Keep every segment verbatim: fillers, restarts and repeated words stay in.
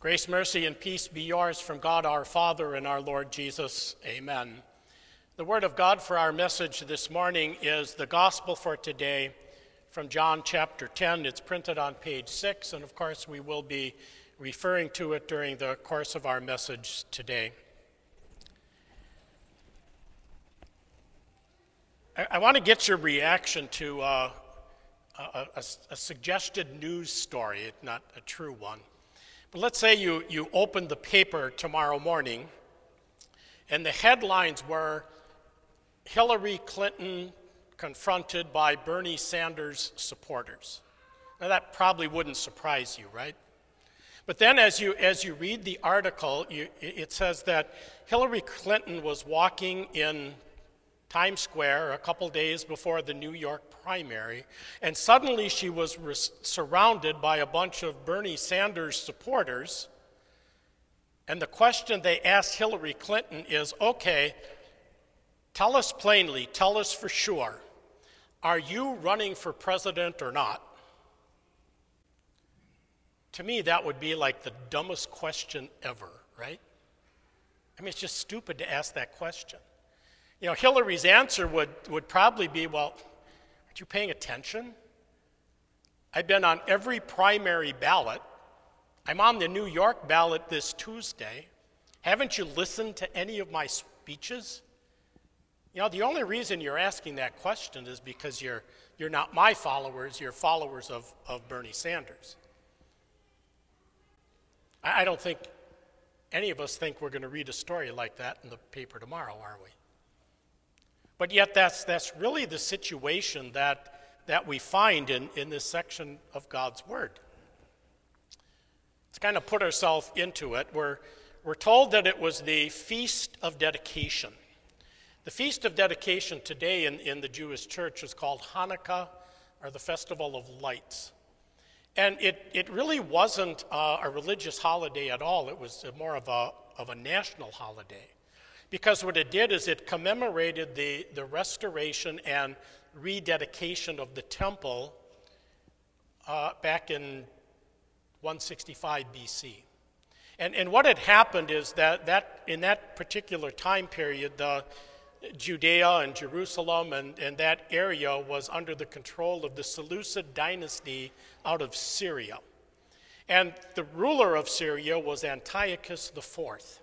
Grace, mercy, and peace be yours from God our Father and our Lord Jesus. Amen. The word of God for our message this morning is the gospel for today from John chapter ten. It's printed on page six, and of course we will be referring to it during the course of our message today. I, I want to get your reaction to uh, a, a, a suggested news story, not a true one. But let's say you, you opened the paper tomorrow morning, and the headlines were Hillary Clinton confronted by Bernie Sanders supporters. Now that probably wouldn't surprise you, right? But then as you as you read the article, you, it says that Hillary Clinton was walking in Times Square a couple days before the New York primary, and suddenly she was res- surrounded by a bunch of Bernie Sanders supporters. And the question they asked Hillary Clinton is, okay, tell us plainly, tell us for sure, are you running for president or not? To me, that would be like the dumbest question ever, right? I mean, it's just stupid to ask that question. You know, Hillary's answer would, would probably be, well, aren't you paying attention? I've been on every primary ballot. I'm on the New York ballot this Tuesday. Haven't you listened to any of my speeches? You know, the only reason you're asking that question is because you're, you're not my followers, you're followers of, of Bernie Sanders. I, I don't think any of us think we're going to read a story like that in the paper tomorrow, are we? But yet that's that's really the situation that that we find in, in this section of God's Word. Let's kind of put ourselves into it. We're, we're told that it was the Feast of Dedication. The Feast of Dedication today in, in the Jewish church is called Hanukkah, or the Festival of Lights. And it, it really wasn't uh, a religious holiday at all. It was more of a, of a national holiday. Because what it did is it commemorated the, the restoration and rededication of the temple uh, back in one sixty-five B C. And, and what had happened is that, that in that particular time period, the Judea and Jerusalem and, and that area was under the control of the Seleucid dynasty out of Syria. And the ruler of Syria was Antiochus the Fourth.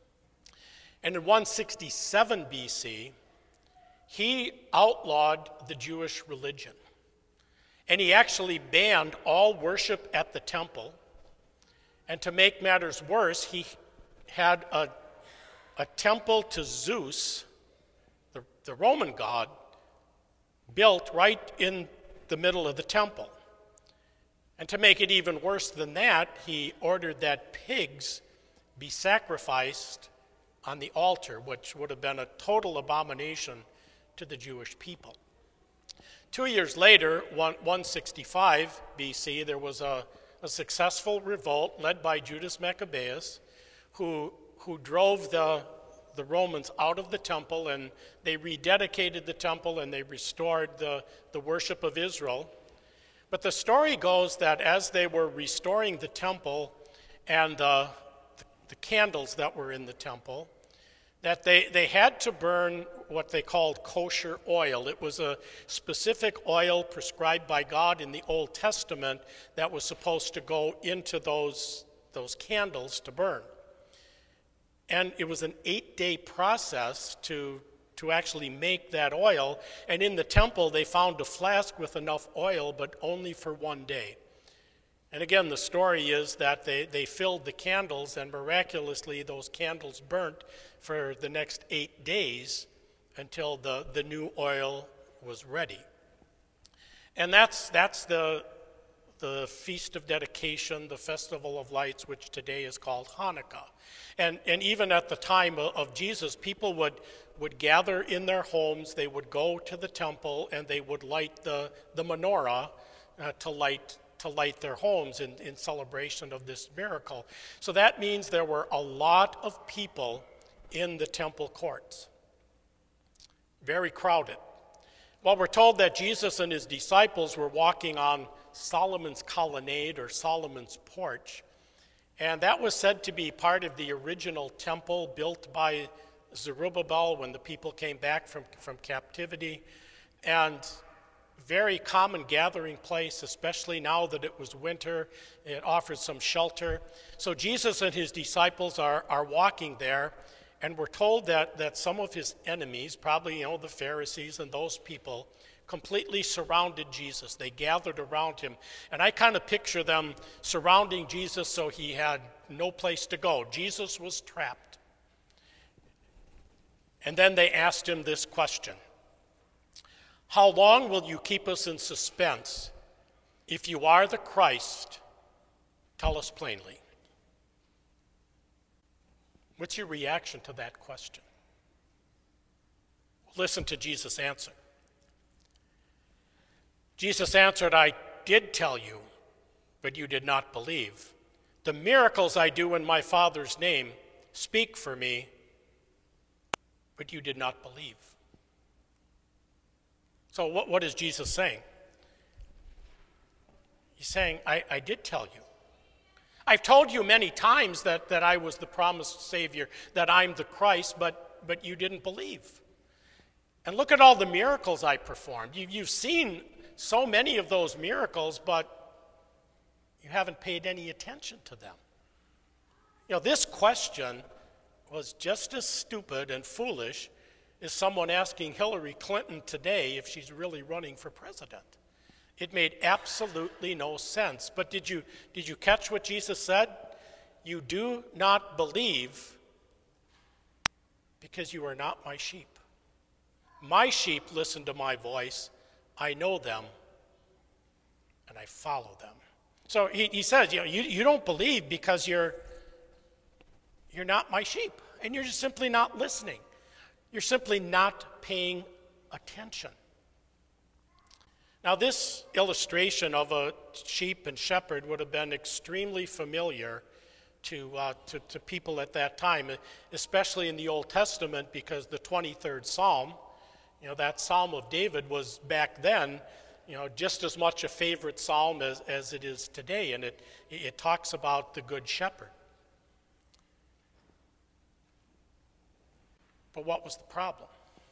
And in one sixty-seven B C, he outlawed the Jewish religion. And he actually banned all worship at the temple. And to make matters worse, he had a, a temple to Zeus, the, the Roman god, built right in the middle of the temple. And to make it even worse than that, he ordered that pigs be sacrificed on the altar, which would have been a total abomination to the Jewish people. Two years later, one sixty-five B C, there was a, a successful revolt led by Judas Maccabeus, who, who drove the, the Romans out of the temple, and they rededicated the temple and they restored the, the worship of Israel. But the story goes that as they were restoring the temple and the, the, the candles that were in the temple, that they, they had to burn what they called kosher oil. It was a specific oil prescribed by God in the Old Testament that was supposed to go into those, those candles to burn. And it was an eight-day process to, to actually make that oil. And in the temple, they found a flask with enough oil, but only for one day. And again, the story is that they, they filled the candles, and miraculously those candles burnt for the next eight days until the, the new oil was ready. And that's that's the, the Feast of Dedication, the Festival of Lights, which today is called Hanukkah. And, and even at the time of, of Jesus, people would, would gather in their homes, they would go to the temple, and they would light the, the menorah uh, to light to light their homes in, in celebration of this miracle. So that means there were a lot of people in the temple courts. Very crowded. Well, we're told that Jesus and his disciples were walking on Solomon's colonnade or Solomon's porch, And that was said to be part of the original temple built by Zerubbabel when the people came back from, from captivity. And very common gathering place, especially now that it was winter. It offered some shelter. So Jesus and his disciples are, are walking there, and we're told that, that some of his enemies, probably you know the Pharisees and those people, completely surrounded Jesus. They gathered around him. And I kind of picture them surrounding Jesus so he had no place to go. Jesus was trapped. And then they asked him this question: how long will you keep us in suspense? If you are the Christ, tell us plainly. What's your reaction to that question? Listen to Jesus' answer. Jesus answered, I did tell you, but you did not believe. The miracles I do in my Father's name speak for me, but you did not believe. So what, what is Jesus saying? He's saying, I, I did tell you. I've told you many times that, that I was the promised Savior, that I'm the Christ, but, but you didn't believe. And look at all the miracles I performed. You, you've seen so many of those miracles, but you haven't paid any attention to them. You know, this question was just as stupid and foolish as someone asking Hillary Clinton today if she's really running for president. It made absolutely no sense. But did you, did you catch what Jesus said? You do not believe because you are not my sheep. My sheep listen to my voice. I know them, and I follow them. So he, he says, you know, you, you don't believe because you're, you're not my sheep, and you're just simply not listening. You're simply not paying attention. Now, this illustration of a sheep and shepherd would have been extremely familiar to, uh, to, to people at that time, especially in the Old Testament, because the twenty-third Psalm, you know, that Psalm of David was back then, you know, just as much a favorite psalm as, as it is today, and it, it talks about the Good Shepherd. But what was the problem?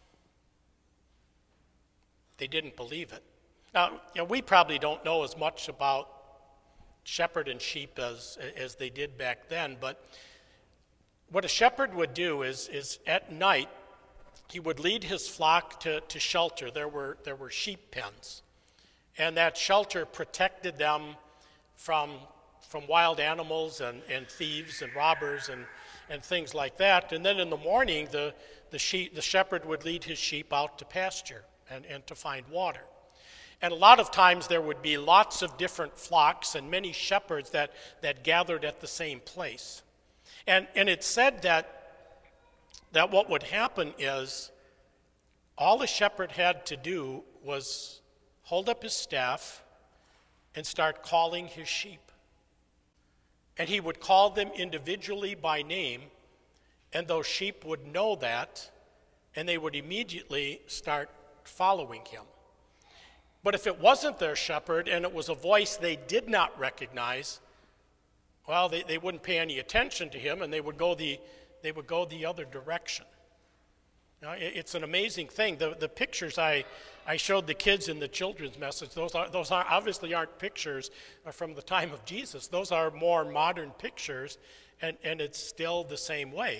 They didn't believe it. Now, you know, we probably don't know as much about shepherd and sheep as, as they did back then, but what a shepherd would do is, is at night, he would lead his flock to, to shelter. There were, there were sheep pens, and that shelter protected them from, from wild animals and, and thieves and robbers and, and things like that. And then in the morning, the, the, sheep, the shepherd would lead his sheep out to pasture and, and to find water. And a lot of times there would be lots of different flocks and many shepherds that, that gathered at the same place. And, and it said that, that what would happen is all the shepherd had to do was hold up his staff and start calling his sheep. And he would call them individually by name, and those sheep would know that, and they would immediately start following him. But if it wasn't their shepherd and it was a voice they did not recognize, well, they, they wouldn't pay any attention to him, and they would go the, they would go the other direction. Now, it, it's an amazing thing. The, the pictures I, I showed the kids in the children's message, those, are, those are, obviously aren't pictures from the time of Jesus. Those are more modern pictures, and, and it's still the same way.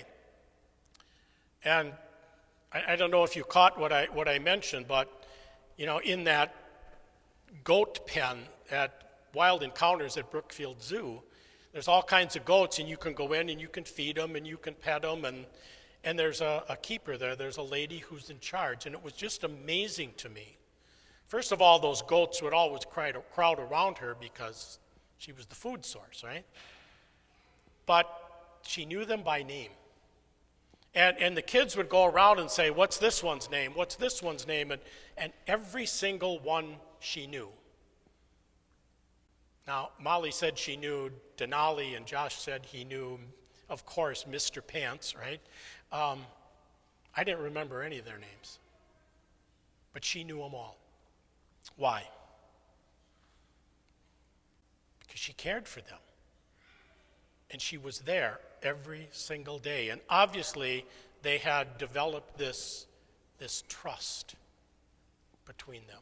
And I, I don't know if you caught what I, what I mentioned, but you know, in that goat pen at Wild Encounters at Brookfield Zoo, there's all kinds of goats, and you can go in and you can feed them and you can pet them, and, and there's a, a keeper there. There's a lady who's in charge, and it was just amazing to me. First of all, those goats would always crowd, crowd around her because she was the food source, right? But she knew them by name. And, and the kids would go around and say, what's this one's name? What's this one's name? And, and every single one she knew. Now, Molly said she knew Denali, and Josh said he knew, of course, Mister Pants, right? Um, I didn't remember any of their names. But she knew them all. Why? Because she cared for them. And she was there every single day. And obviously, they had developed this, this trust between them.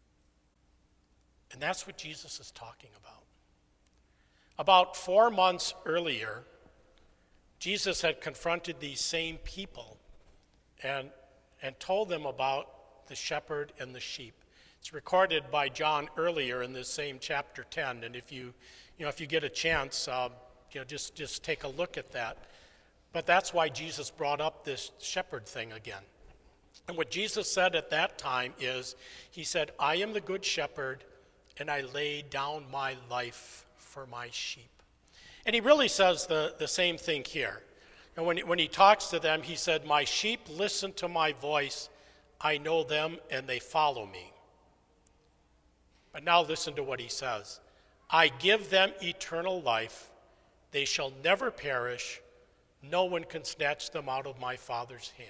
And that's what Jesus is talking about. About four months earlier, Jesus had confronted these same people and, and told them about the shepherd and the sheep. It's recorded by John earlier in this same chapter ten, and if you, you know, if you get a chance, uh, you know, just, just take a look at that. But that's why Jesus brought up this shepherd thing again. And what Jesus said at that time is, he said, I am the good shepherd, and I lay down my life for my sheep. And he really says the, the same thing here. And when, when he talks to them, he said, my sheep listen to my voice. I know them, and they follow me. But now listen to what he says. I give them eternal life. They shall never perish. No one can snatch them out of my Father's hand.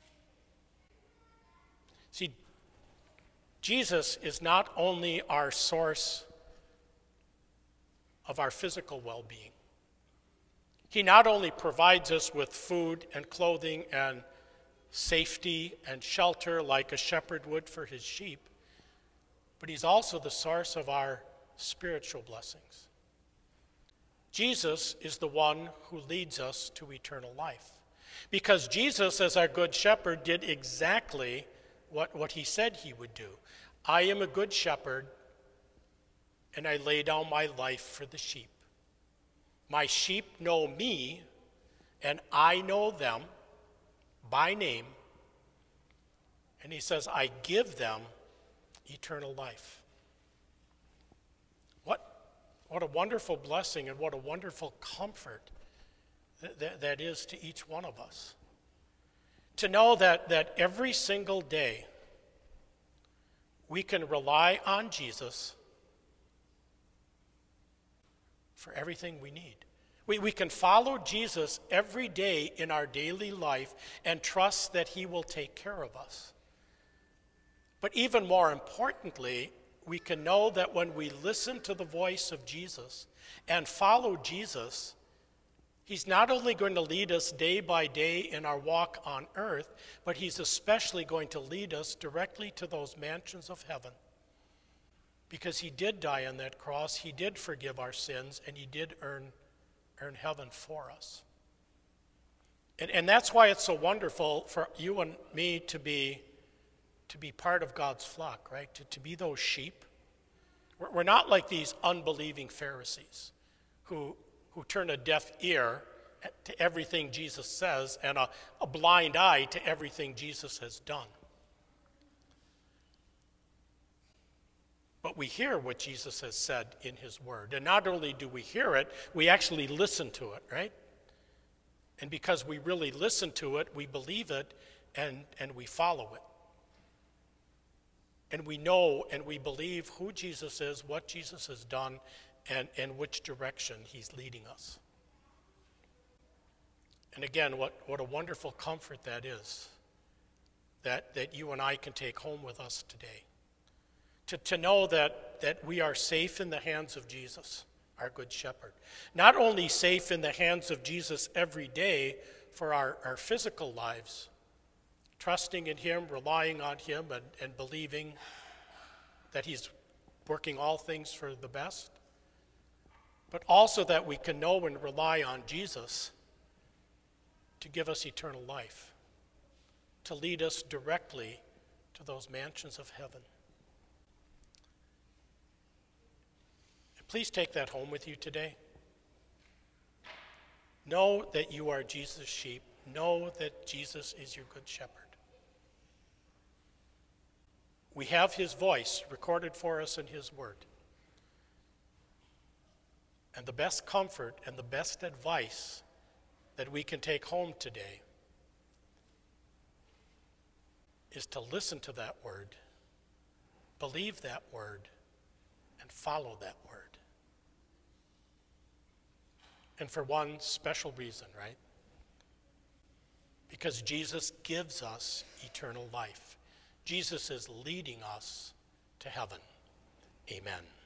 See, Jesus is not only our source of our physical well-being. He not only provides us with food and clothing and safety and shelter like a shepherd would for his sheep, but he's also the source of our spiritual blessings. Jesus is the one who leads us to eternal life. Because Jesus, as our good shepherd, did exactly what, what he said he would do. I am a good shepherd, and I lay down my life for the sheep. My sheep know me, and I know them by name. And he says, I give them eternal life. What, what a wonderful blessing and what a wonderful comfort that, that, that is to each one of us. To know that, that every single day we can rely on Jesus for everything we need. We, we can follow Jesus every day in our daily life and trust that he will take care of us. But even more importantly, we can know that when we listen to the voice of Jesus and follow Jesus, he's not only going to lead us day by day in our walk on earth, but he's especially going to lead us directly to those mansions of heaven. Because he did die on that cross, he did forgive our sins, and he did earn, earn heaven for us. And, and that's why it's so wonderful for you and me to be, to be part of God's flock, right? To, to be those sheep. We're, we're not like these unbelieving Pharisees who, who turn a deaf ear to everything Jesus says and a, a blind eye to everything Jesus has done. But we hear what Jesus has said in his word. And not only do we hear it, we actually listen to it, right? And because we really listen to it, we believe it, and, and we follow it. And we know and we believe who Jesus is, what Jesus has done, and, and which direction he's leading us. And again, what, what a wonderful comfort that is, that, that you and I can take home with us today. To, to know that, that we are safe in the hands of Jesus, our good shepherd. Not only safe in the hands of Jesus every day for our, our physical lives, trusting in him, relying on him, and, and believing that he's working all things for the best, but also that we can know and rely on Jesus to give us eternal life, to lead us directly to those mansions of heaven. Please take that home with you today. Know that you are Jesus' sheep. Know that Jesus is your good shepherd. We have his voice recorded for us in his word. And the best comfort and the best advice that we can take home today is to listen to that word, believe that word, and follow that word. And for one special reason, right? Because Jesus gives us eternal life. Jesus is leading us to heaven. Amen.